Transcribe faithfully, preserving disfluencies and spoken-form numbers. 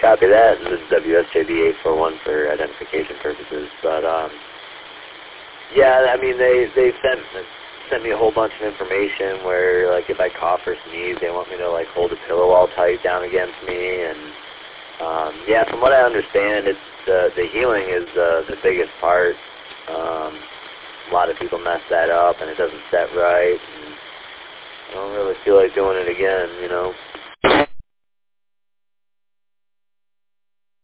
copy that, and this is W S J B eight four one for identification purposes. But um, yeah, I mean they they sent sent me a whole bunch of information where like if I cough or sneeze, they want me to like hold a pillow all tight down against me, and um, yeah, from what I understand, it's the the healing is uh, the biggest part. Um, a lot of people mess that up, and it doesn't set right. And I don't really feel like doing it again, you know.